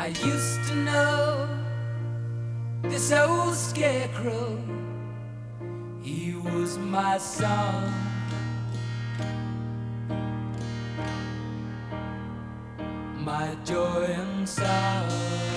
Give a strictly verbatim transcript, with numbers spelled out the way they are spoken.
I used to know this old scarecrow. He was my son. My joy and sorrow.